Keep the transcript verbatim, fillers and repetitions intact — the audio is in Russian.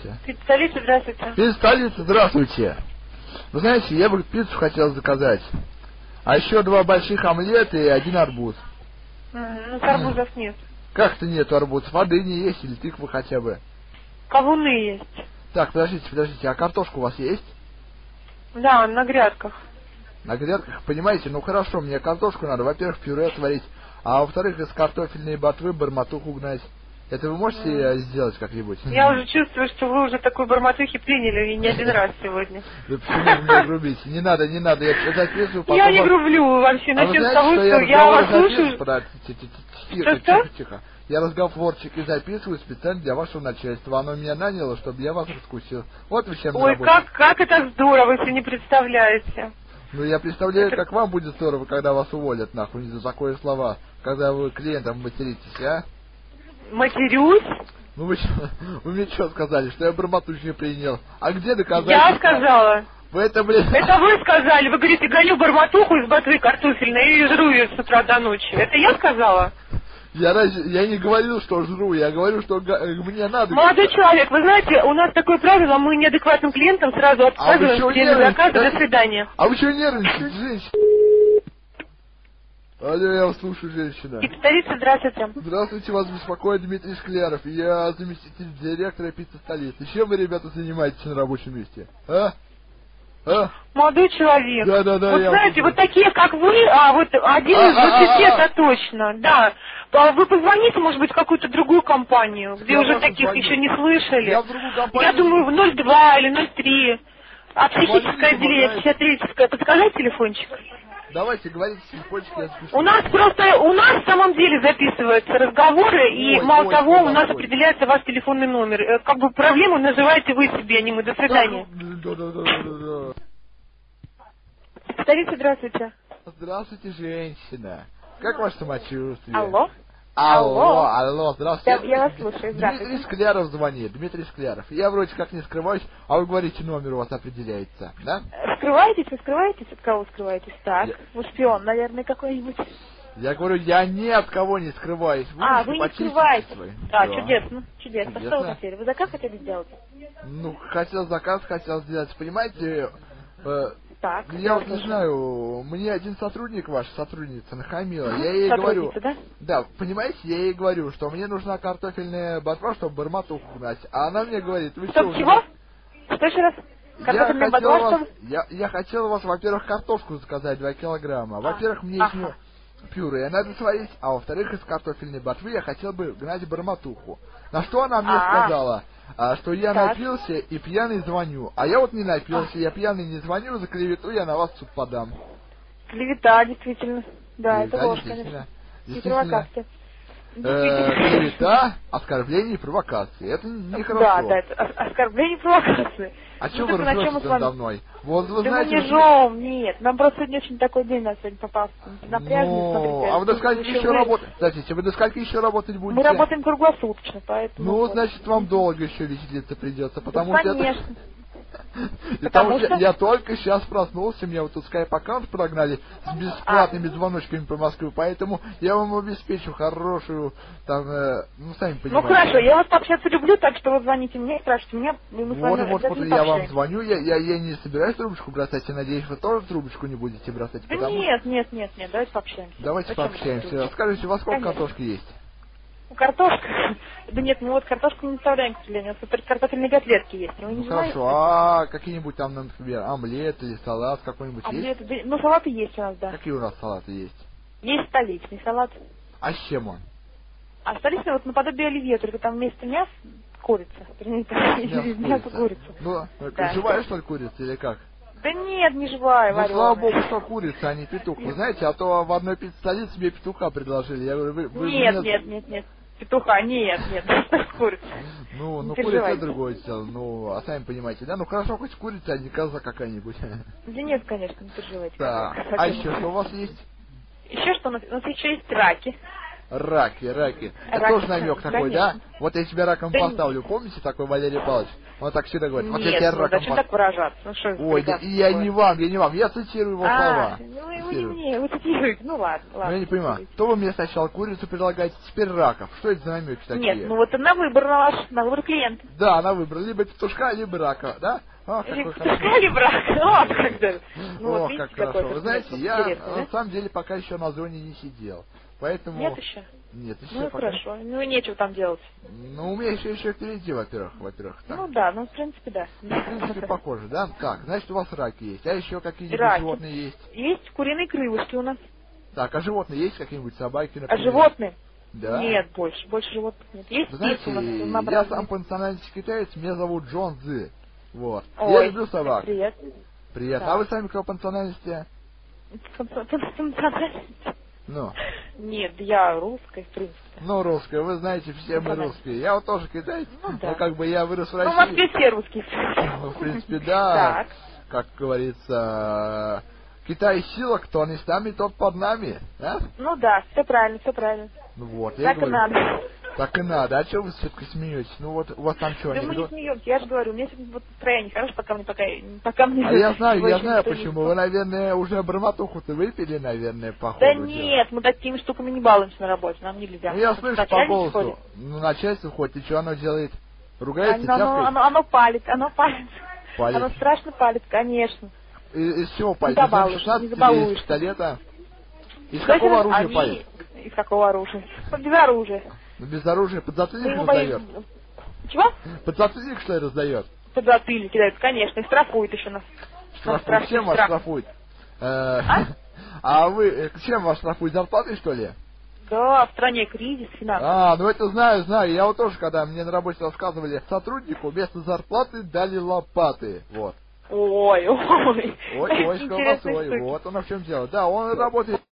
здравствуйте. Столица, здравствуйте. Из столицы, здравствуйте. Вы знаете, я бы пиццу хотел заказать. А еще два больших омлета и один арбуз. Mm, ну, арбузов нет. Как-то нет арбузов? Воды не есть или тыквы хотя бы? Кавуны есть. Так, подождите, подождите, а картошка у вас есть? Да, на грядках. На грядках, понимаете, ну хорошо, мне картошку надо, во-первых, пюре сварить, а во-вторых, из картофельной ботвы барматуху гнать. Это вы можете mm. сделать как-нибудь? Я уже чувствую, что вы уже такой барматухи приняли, и не один раз сегодня. Да почему вы меня грубите? Не надо, не надо, я записываю. Я не грублю вообще, начнем с того, что я вас слушаю. Тихо, тихо, тихо. Я разговорчик и записываю специально для вашего начальства. Оно меня наняло, чтобы я вас раскусил. Вот вы чем Ой, как, как это здорово, вы себе не представляете. Ну, я представляю, это... как вам будет здорово, когда вас уволят, нахуй, за такое слова, когда вы клиентам материтесь, а? Матерюсь? Ну, вы, вы мне что сказали, что я барматухи принял? А где доказательства? Я сказала. Вы это, блин... Это вы сказали, вы говорите, гоню барматуху из ботвы картофельной и жру ее с утра до ночи. Это я сказала? Я, разве, я не говорил, что жру, я говорю, что мне надо... Молодой человек, вы знаете, у нас такое правило, мы неадекватным клиентам сразу отказываем при заказе, до свидания. А вы что нервничаете, женщина? Алло, я вас слушаю, женщина. Пицца-столица, здравствуйте. Здравствуйте, вас беспокоит Дмитрий Скляров, я заместитель директора Пицца-столицы. Чем вы, ребята, занимаетесь на рабочем месте, а? А? Молодой человек. Да, да, да. Вот знаете, вот такие, как вы, а вот один из двадцати, это точно, да. Вы позвоните, может быть, в какую-то другую компанию, где уже таких еще не слышали. Я в другую компанию. Я думаю, в ноль два или ноль три. А психическое отделение, психиатрическое. Подскажите телефончик. Давайте, говорите телефончик, я запишу. У нас просто, у нас в самом деле записываются разговоры, и ой, мало ой, того, ой, у нас ой. определяется ваш телефонный номер. Как бы проблему называете вы себе, а не мы. До свидания. Да, да, да, да, да. Столица, здравствуйте. Здравствуйте, женщина. Как ваше самочувствие? Алло. Алло, алло, здравствуйте. Я, я вас слушаю, здравствуйте. Дмитрий Скляров звонит, Дмитрий Скляров. Я вроде как не скрываюсь, а вы говорите, номер у вас определяется, да? Скрываетесь, вы скрываетесь? От кого скрываетесь? Так, я... вы шпион, наверное, какой-нибудь. Я говорю, я ни от кого не скрываюсь. Вы а, вы не скрываетесь. Свои. Да, да, чудесно, чудесно. чудесно. Что вы хотели? Вы заказ хотели сделать? Ну, хотел заказ, хотел сделать, понимаете... Э, Так, я вот не знаю, мне один сотрудник ваш, сотрудница, нахамила. Я ей говорю, да? Да, понимаете, я ей говорю, что мне нужна картофельная ботва, чтобы барматуху гнать. А она мне говорит, вы что, чего? Что еще раз? Картофельная ботва, вас, что? Я, я хотел у вас, во-первых, картошку заказать два килограмма. Во-первых, мне а, из нее пюре надо сварить, а во-вторых, из картофельной ботвы я хотел бы гнать барматуху. На что она мне А-а. сказала? А, что я так. напился и пьяный звоню. А я вот не напился, а. я пьяный не звоню, за клевету я на вас в суд подам. Клевета, действительно. Да, клевета, это ложь, конечно. И провокация. Э, клевета, оскорбление и провокации. Это нехорошо. Да, да, это оскорбление и провокации. А ну, что вы ржете надо мной? Вот, вы да знаете, мы не ржем, нет. Нам просто сегодня очень такой день нас сегодня попался. Напряжный, ну, смотрите. А вы до скольки еще работаете? Кстати, вы до скольки еще работать будете? Мы работаем круглосуточно, поэтому... Ну, значит, вам долго еще веселиться придется, потому да, что... конечно. Это... Потому Потому что что я только сейчас проснулся, мне вот тут скайп-аккаунт прогнали с бесплатными а. звоночками по Москве, поэтому я вам обеспечу хорошую, там, э, ну, сами понимаете. Ну, хорошо, я вас пообщаться люблю, так что вы звоните мне и спрашивайте меня, и мы с вами Вот, вот, вот, я вам звоню, я, я, я не собираюсь трубочку бросать, я надеюсь, вы тоже трубочку не будете бросать. Да потому... нет, нет, нет, нет, давайте пообщаемся. Давайте Зачем пообщаемся. Скажите, у вас сколько картошки есть? Картошка? Да нет, мы вот картошку не оставляем, к сожалению. Вот картофельные котлетки есть. Вы ну не хорошо, знаете? а какие-нибудь там, например, омлет или салат какой-нибудь омлет, есть? Да, ну салаты есть у нас, да. Какие у нас салаты есть? Есть столичный салат. А с чем он? А столичный вот наподобие оливье, только там вместо мяса курица. Мясо, мясо курица. Ну, да, живая что ли курица или как? Да нет, не живая, ну, вареная. слава богу, что курица, а не петух. Вы знаете, а то в одной пицце-столице мне петуха предложили. Я говорю, вы, вы нет, меня... нет, нет, нет. Петуха, нет, нет, курица. Ну, ну курица другое дело, ну, а сами понимаете, да? Ну хорошо, хоть курица, а не коза какая-нибудь. Да нет, конечно, не переживайте. Да. А еще что у вас есть? Еще что? У нас, у нас еще есть раки. Раки, раки. Это Раки, тоже намек такой, да? конечно. Вот я тебя раком Да поставлю, помните такой Валерий Павлович? Он так всегда говорит, вот я Нет, тебя ну раком зачем поставлю. так выражаться? Ну что это Ой, да, прекрасно я такое? не вам, я не вам, я цитирую его А, слова. ну вы, вы не Цитирую. мне, вы цитируете. Ну ладно, Ну, ладно. я не понимаю, то вы мне сначала курицу предлагаете, теперь раков. Что это за намеки такие? Нет, ну вот на выбор на ваш, на выбор клиента. Да, она выбрала либо петушка, либо рака, да? О, какой хороший. Пускали брак, вот как даже. Ну О, вот как видите, хорошо. какой Вы это знаете, смысл я интересный, на да? самом деле пока еще на зоне не сидел. Поэтому... Нет еще? Нет, еще Ну и пока. хорошо, ну и нечего там делать. Ну, у меня еще, еще впереди, во-первых, во-первых. Так. Ну да, ну в принципе да. В принципе, похоже, да? Так, значит, у вас раки есть. А еще какие-нибудь Раки. животные есть? Есть куриные крылышки у нас. Так, а животные есть какие-нибудь собаки, А например? животные? Да. Нет, больше, больше животных нет. Есть Вы птицы у нас знаете, я разнообразные. сам по национальности китаец, меня зовут Джон Цзы. Вот. Ой, Я люблю собак. привет. Привет. Да. А вы сами кто по национальности? Ну, Нет, я русская, в принципе. ну, русская, вы знаете, все мы Национальность. русские. Я вот тоже китаец, Ну, да. но как бы я вырос в Ну, в России. Москве все русские. Ну, в принципе, да. Так. Как говорится, Китай сила, кто не с нами, тот под нами. Да? Ну да, все правильно, все правильно. Ну вот, я Так и говорю. надо. Так и надо. А что вы все-таки смеетесь? Ну вот, у вас там что, Да мы не анекдот? смеемся, я же говорю, у меня сегодня вот настроение хорошее, пока мне пока, пока мне... А я знаю, его я еще знаю никто не почему. сказал. Вы, наверное, уже бормотуху-то выпили, наверное, по ходу Да дела. нет, мы такими штуками не балуемся на работе, нам нельзя. Ну я Потому слышу что по начальник голосу. ходит. Ну, начальство ходит, и что оно делает? Оно, Ругается, оно, тявкает? оно, оно палит, оно палит. Палит. Оно страшно палит, конечно. И- Из чего палит? Не Из эм забалуешь, шестнадцать не или из забалуешь. пистолета? Из Знаете, какого оружия они- палит? Из какого оружия? Ну, без оружия. Ну, без оружия. Мы Подзатыльник его раздает? боимся. Чего? Подзатыльник, что ли, раздает? Под затыльник кидают, конечно, и штрафует еще нас. Нас Штрафует. страшный Чем вас штраф. штрафует? Э, А? А вы э, чем вас штрафуют? Зарплатой, что ли? Да, в стране кризис финансовый. А, ну это знаю, знаю. Я вот тоже, когда мне на работе рассказывали, сотруднику вместо зарплаты дали лопаты. Вот. Ой, ой. Ой, ой, с Интересная колбасой. штука. Вот оно в чем дело. Да, он работает